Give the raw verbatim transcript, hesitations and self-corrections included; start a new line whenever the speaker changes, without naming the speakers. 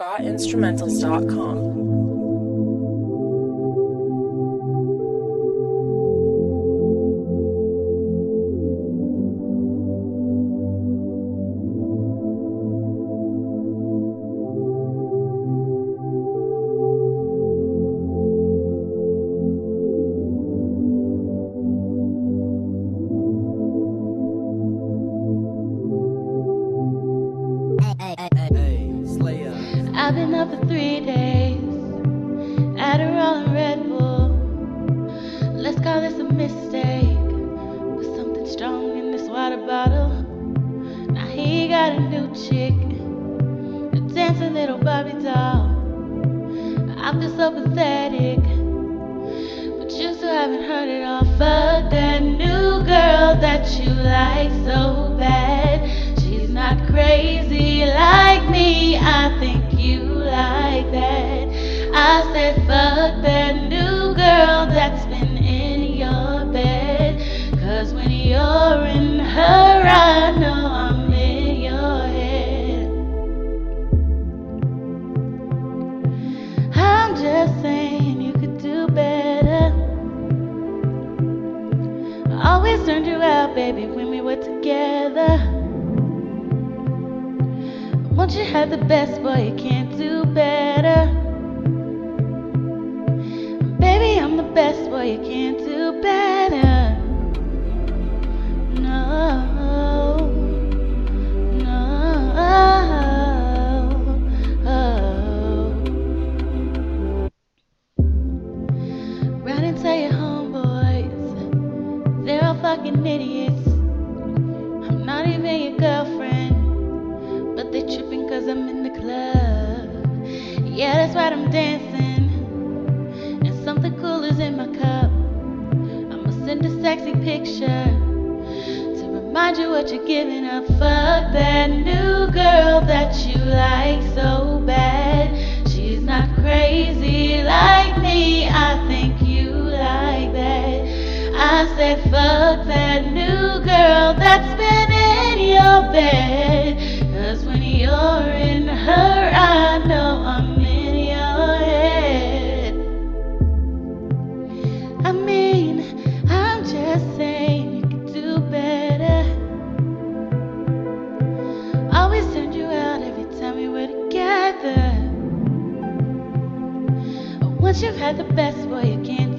ska instrumentals dot com.
I've been up for three days, Adderall and Red Bull. Let's call this a mistake. Put something strong in this water bottle. Now he got a new chick, a dancing little Barbie doll. I feel so pathetic, but you still haven't heard it all. Fuck that new girl that you like so bad. She's not crazy like me, I think you like that. I said fuck that new girl that's been in your bed. Cause when you're in her, I know I'm in your head. I'm just saying you could do better. I always turned you out, baby, when we were together. Once you have the best, boy, you can't do better. Baby, I'm the best, boy, you can't do better. No, no, oh. Run and tell your homeboys, they're all fucking idiots. I'm not even your girlfriend, but they tripping cause I'm in the club. Yeah, that's right, I'm dancing, and something cool is in my cup. I'ma send a sexy picture to remind you what you're giving up. Fuck that new girl that you like so bad. She's not crazy like me, I think you like that. I said fuck that new girl that's been in your bed. Cause when you're in her, I know I'm in your head. I mean, I'm just saying you could do better. Always turned you out every time we were together. Once you've had the best, boy, you can't